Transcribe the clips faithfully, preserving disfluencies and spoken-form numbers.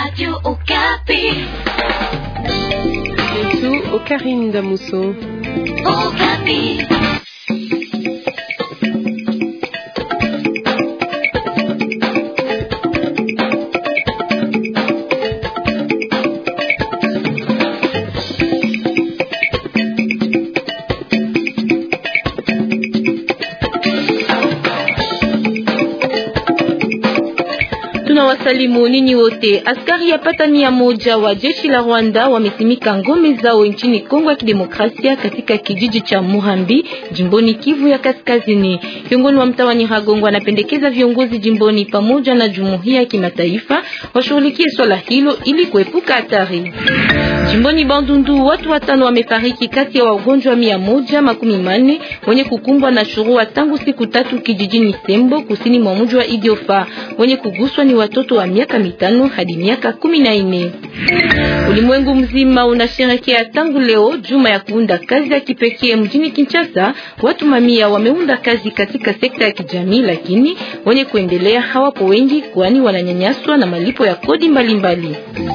Radio Okapi. Yesu Okarinda Muso. Okapi. Tunawasalimu ninyi wote. Askari yapata mia moja wa jeshi la Rwanda wamesimika ngome zao nchini Kongo ya Kidemokrasia katika kijiji cha Muhambi, jimboni Kivu ya Kaskazini. Kiongozi wa mtaa wa Nyiragongo anapendekeza viongozi jimboni pamoja na jumuiya ya kimataifa washughulikie swala hilo ili kuepuka hatari. Jimboni Bandundu watu watano wamefariki kati ya wagonjwa mia moja makumi manne wenye kukumbwa na shurua tangu siku tatu kijijini Sembo kusini mwa mji wa Idiofa. Wenye kuguswa ni watoto wa miaka mitano hadi miaka kumi na nne. Ulimwengu mzima unasherehekea tangu leo juma ya kuunda kazi ya kipekee mjini Kinshasa. Watu mamia wameunda kazi katika sekta ya kijamii, lakini wenye kuendelea hawapo wengi, kwani wananyanyaswa na malipo ya kodi mbalimbali mbali.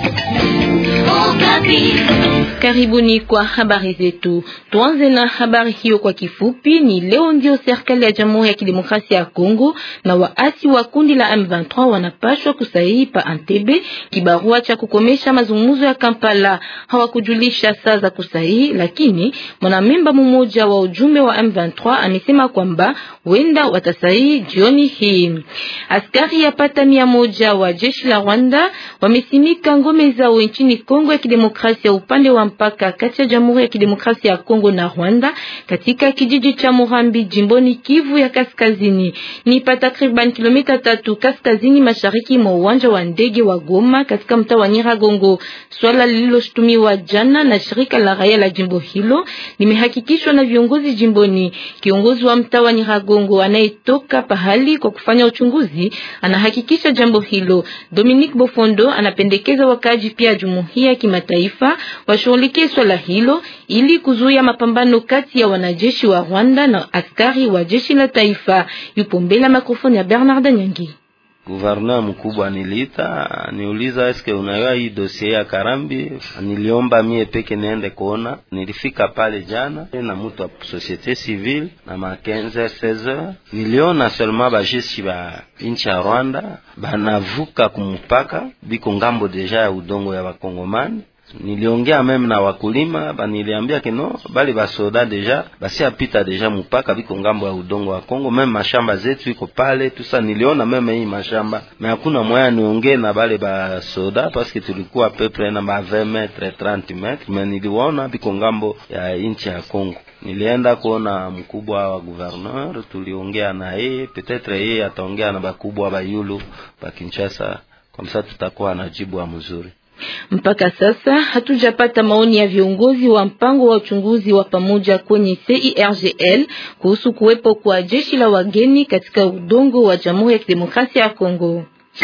Karibuni kwa habari zetu. Tuanze na habari hiyo kwa kifupi. Ni leo ndio serikali ya Jamhuri ya Kidemokrasia ya Kongo na waasi wa kundi la M vingt trois wanapashwa kusahihi pa Entebbe kibarua cha kukomesha mazungumzo ya Kampala. Hawakujulisha saa za kusahihi, lakini mwanamemba mmoja wa ujumbe wa M vingt trois amesema kwamba wenda watasahihi jioni hii. Askari yapata mia moja wa jeshi la Rwanda wamesimika ngome zao nchini Kongo ya Kidemokrasia upande wa mpaka kati ya Jamhuri ya Kidemokrasia ya Kongo na Rwanda katika kijiji cha Muhambi jimboni Kivu ya Kaskazini. Ni pa takriban kilomita tatu kaskazini mashariki mwa uwanja wa ndege wa Goma katika mtaa wa Nyiragongo. Swala lililoshtumiwa jana na shirika la raia la jimbo hilo limehakikishwa na viongozi jimboni. Kiongozi wa mtaa wa Nyiragongo anayetoka pahali kwa kufanya uchunguzi anahakikisha jambo hilo. Dominique Bofondo anapendekeza wakaji pia jumuiya ya kimataifa washughulikie swala hilo ili kuzuia mapambano kati ya wanajeshi wa Rwanda na askari wa jeshi la taifa. Yupo mbele mikrofoni ya Bernard Nyangi. Gouverneur mkubwa nilita niuliza eske unayo hii dossier ya Karambi. Niliomba mie peke niende kuona. Nilifika pale jana na mtu wa societe civile na ma quinze seize heures. Niliona seulement ba jeshi ba nchi ya Rwanda banavuka kumpaka biko ngambo deja ya udongo ya Wakongomani. Niliongea meme na wakulima baniliambia keno bali basoda deja basi apita deja mpaka biko ngambo ya udongo wa Kongo, meme mashamba zetu iko pale tusa. Niliona meme hii mashamba na hakuna moya niongee na bale basoda parce que tulikuwa peple na ma vingt metres trente metres, mais niliona biko ngambo ya nchi ya Kongo. Nilienda kuona mkubwa wa gouverneur, tuliongea na yeye, peut-être yeye ataongea na bakubwa ba yulu ba Kinshasa, kwa sababu tutakuwa na jibu mzuri. Mpaka sasa hatujapata maoni ya viongozi wa mpango wa uchunguzi wa pamoja kwenye C I R G L kuhusu kuwepo kwa jeshi la wageni katika udongo wa Jamhuri ya Kidemokrasia ya Kongo.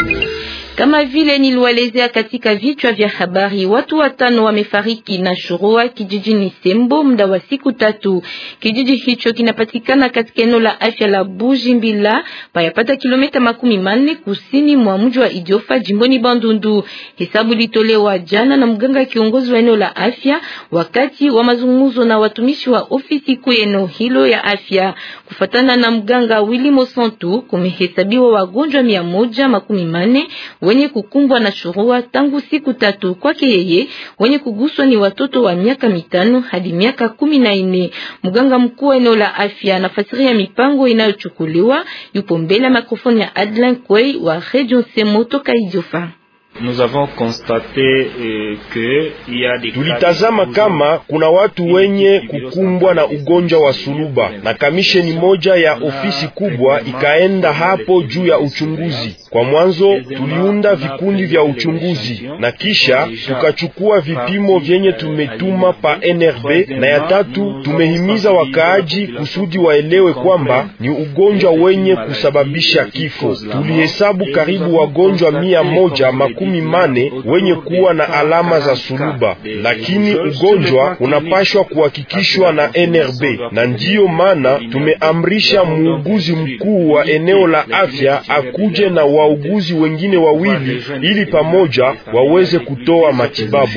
Kama vile niliwaelezea katika vichwa vya habari, watu watano wamefariki na shurua kijijini Sembo muda wa siku tatu. Kijiji hicho kinapatikana katika eneo la afya la Bujimbila, payapata kilomita makumi manne kusini mwa mji wa Idiofa jimboni Bandundu. Hesabu litolewa jana na mganga kiongozi wa eneo la afya wakati wa mazungumzo na watumishi wa ofisi kuu eneo hilo ya afya. Kufatana na mganga Willy Mosantu, kumehesabiwa wagonjwa mia moja makumi manne wenye kukumbwa na shurua tangu siku tatu. Kwake yeye, wenye kuguswa ni watoto wa miaka mitano hadi miaka kumi na nne. Mganga mkuu wa eneo la afya anafasiria mipango inayochukuliwa. Yupo mbele mikrofoni ya Adlan Kwei wa Radio Semo toka Idiofa. Nous avons constaté euh, que il y a des tulitazama kama kuna watu wenye kukumbwa na ugonjwa wa suluba, na kamisheni moja ya ofisi kubwa ikaenda hapo juu ya uchunguzi. Kwa mwanzo tuliunda vikundi vya uchunguzi na kisha tukachukua vipimo vyenye tumetuma pa N R B, na ya tatu tumehimiza wakaaji kusudi waelewe kwamba ni ugonjwa wenye kusababisha kifo. Tulihesabu karibu wagonjwa mia moja makumi makumi mane wenye kuwa na alama za suluba, lakini ugonjwa unapashwa kuhakikishwa na N R B, na ndiyo maana tumeamrisha muuguzi mkuu wa eneo la afya akuje na wauguzi wengine wawili ili pamoja waweze kutoa matibabu.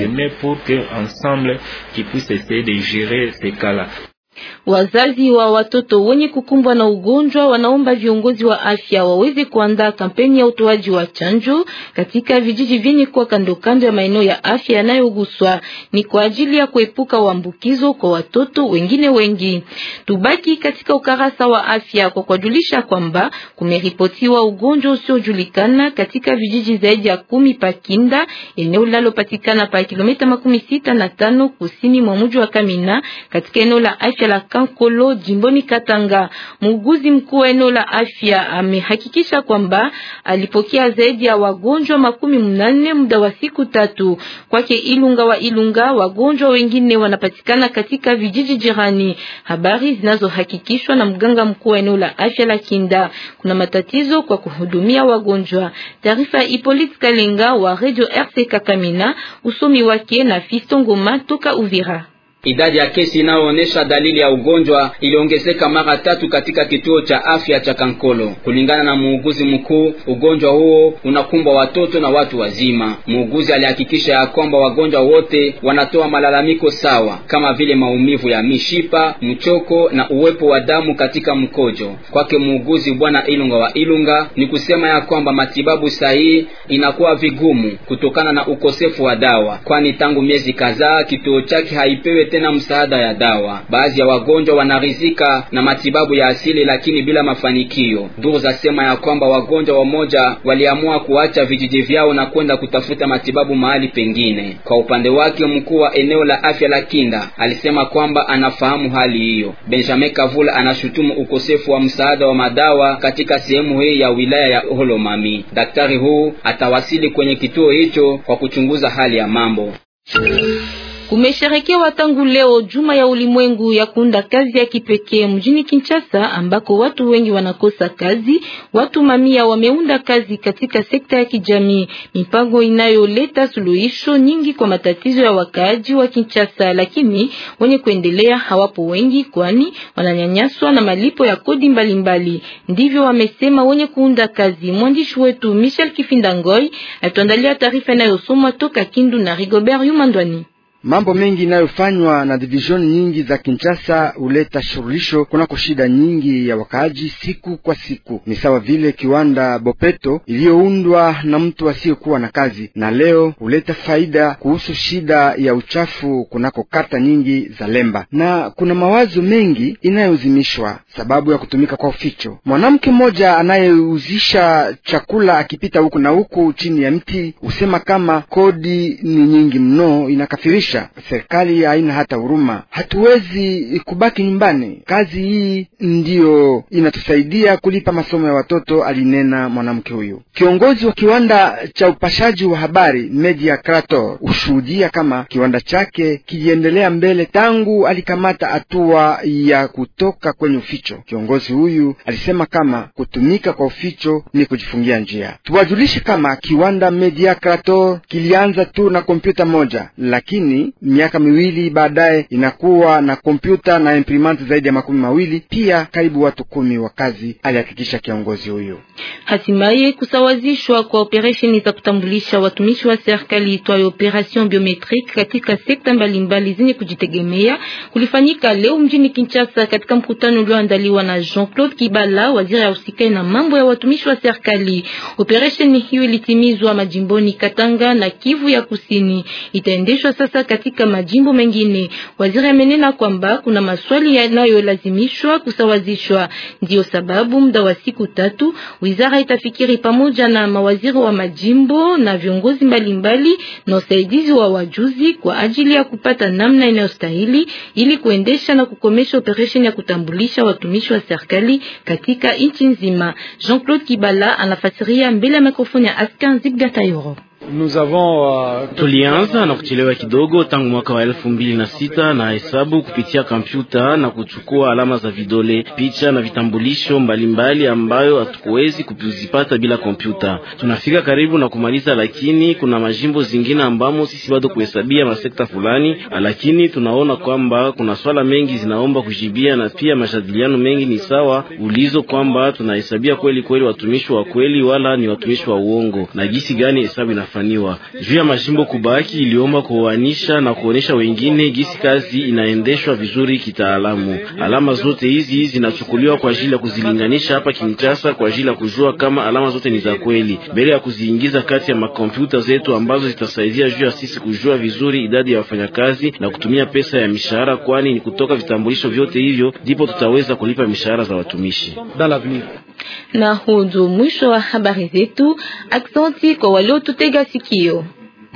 Wazazi wa watoto wenye kukumbwa na ugonjwa wanaomba viongozi wa afya waweze kuandaa kampeni ya utoaji wa chanjo katika vijiji vyenye kuwa kando kando ya maeneo ya afya yanayoguswa. Ni kwa ajili ya kuepuka uambukizo kwa watoto wengine wengi. Tubaki katika ukarasa wa afya kwa kujulisha kwamba kumeripotiwa ugonjwa usiojulikana katika vijiji zaidi ya kumi pa Kinda, eneo linalopatikana pa kilomita makumi sita na tano kusini mwa mji wa Kamina, katika eneo la afya la Kankolo jimboni Katanga. Muuguzi mkuu wa eneo la afya amehakikisha kwamba alipokea zaidi ya wagonjwa makumi mnane muda wa siku tatu. Kwake Ilunga wa Ilunga, wagonjwa wengine wanapatikana katika vijiji jirani. Habari zinazohakikishwa na mganga mkuu wa eneo la afya la Kinda. Kuna matatizo kwa kuhudumia wagonjwa. Taarifa Hippolyte Kalenga wa Radio R C K Kamina, usomi wake na Fiston Ngoma toka Uvira. Idadi ya kesi inayoonyesha dalili ya ugonjwa iliongezeka mara tatu katika kituo cha afya cha Kankolo. Kulingana na muuguzi mkuu, ugonjwa huo unakumbwa watoto na watu wazima. Muuguzi alihakikisha ya kwamba wagonjwa wote wanatoa malalamiko sawa, kama vile maumivu ya mishipa, mchoko na uwepo wa damu katika mkojo. Kwake muuguzi bwana Ilunga wa Ilunga, ni kusema ya kwamba matibabu sahihi inakuwa vigumu kutokana na ukosefu wa dawa, kwani tangu miezi kadhaa kituo chake haipewe tena msaada ya dawa. Baadhi ya wagonjwa wanarizika na matibabu ya asili lakini bila mafanikio. Duru za sema ya kwamba wagonjwa wamoja waliamua kuacha vijiji vyao na kwenda kutafuta matibabu mahali pengine. Kwa upande wake mkuu wa eneo la afya la Kinda alisema kwamba anafahamu hali hiyo. Benjamin Kavula anashutumu ukosefu wa msaada wa madawa katika sehemu hii ya wilaya ya Holomami. Daktari huu atawasili kwenye kituo hicho kwa kuchunguza hali ya mambo. Kumesherekewa tangu leo juma ya ulimwengu ya kuunda kazi ya kipekee mjini Kinshasa, ambako watu wengi wanakosa kazi. Watu mamia wameunda kazi katika sekta ya kijamii, mipango inayoleta suluhisho nyingi kwa matatizo ya wakaaji wa Kinshasa, lakini wenye kuendelea hawapo wengi, kwani wananyanyaswa na malipo ya kodi mbalimbali mbali. Ndivyo wamesema wenye kuunda kazi. Mwandishi wetu Michel Kifindangoi atuandalia taarifa inayosomwa toka Kindu na Rigobert Yumandwani. Mambo mengi inayofanywa na division nyingi za Kinshasa huleta shurulisho kunako shida nyingi ya wakaaji siku kwa siku. Ni sawa vile kiwanda Bopeto iliyoundwa na mtu asiyekuwa na kazi, na leo huleta faida kuhusu shida ya uchafu kunako kata nyingi za Lemba. Na kuna mawazo mengi inayozimishwa sababu ya kutumika kwa uficho. Mwanamke mmoja anayeuzisha chakula akipita huku na huku chini ya mti usema kama kodi ni nyingi mno, inakafirisha. Serikali haina hata huruma. Hatuwezi kubaki nyumbani. Kazi hii ndiyo inatusaidia kulipa masomo ya watoto, alinena mwanamke huyu. Kiongozi wa kiwanda cha upashaji wa habari Media Krator ushuhudia kama kiwanda chake kijiendelea mbele tangu alikamata hatua ya kutoka kwenye uficho. Kiongozi huyu alisema kama kutumika kwa uficho ni kujifungia njia. Tuwajulishe kama kiwanda Media Krator kilianza tu na kompyuta moja, lakini miaka miwili baadaye inakuwa na kompyuta na imprimante zaidi ya makumi mawili, pia karibu watu kumi wa kazi, alihakikisha kiongozi huyo. Hatimaye kusawazishwa kwa operesheni za kutambulisha watumishi wa serikali itwayo operation biometrique katika sekta mbalimbali zenye kujitegemea kulifanyika leo mjini Kinshasa katika mkutano ulioandaliwa na Jean-Claude Kibala, waziri ya usikae na mambo ya watumishi wa serikali. Operesheni hiyo ilitimizwa majimboni Katanga na Kivu ya Kusini. Itaendeshwa sasa katika majimbo mengine. Waziri amenena kwamba kuna maswali yanayolazimishwa kusawazishwa. Ndio sababu muda wa siku tatu wizara itafikiri pamoja na mawaziri wa majimbo na viongozi mbalimbali na usaidizi wa wajuzi kwa ajili ya kupata namna inayostahili ili kuendesha na kukomesha operation ya kutambulisha watumishi wa serikali katika nchi nzima. Jean-Claude Kibala anafasiria mbele ya mikrofoni ya Askan Zibgatayoro. Tulianza na kuchelewa kidogo tangu mwaka wa elfu mbili na sita na hesabu kupitia kompyuta na kuchukua alama za vidole, picha na vitambulisho mbalimbali ambayo hatukuwezi kuzipata bila kompyuta. Tunafika karibu na kumaliza, lakini kuna majimbo zingine ambamo sisi bado kuhesabia masekta fulani, lakini tunaona kwamba kuna swala mengi zinaomba kujibia na pia majadiliano mengi ni sawa ulizo kwamba tunahesabia kweli kweli watumishi wa kweli wala ni watumishi wa uongo na gisi gani hesabu inafanywa. Juu ya majimbo kubaki iliomba kuoanisha na kuonesha wengine gisi kazi inaendeshwa vizuri kitaalamu. Alama zote hizi zinachukuliwa kwa ajili ya kuzilinganisha hapa Kinshasa kwa ajili ya kujua kama alama zote ni za kweli, mbele ya kuziingiza kati ya makompyuta zetu ambazo zitasaidia juu ya sisi kujua vizuri idadi ya wafanyakazi na kutumia pesa ya mishahara, kwani ni kutoka vitambulisho vyote hivyo ndipo tutaweza kulipa mishahara za watumishi. Na hudu mwisho wa habari zetu. Aksanti kwa walio tutega sikio.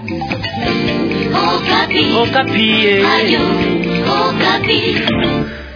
Okapi. Okapi. Ayo, Okapi.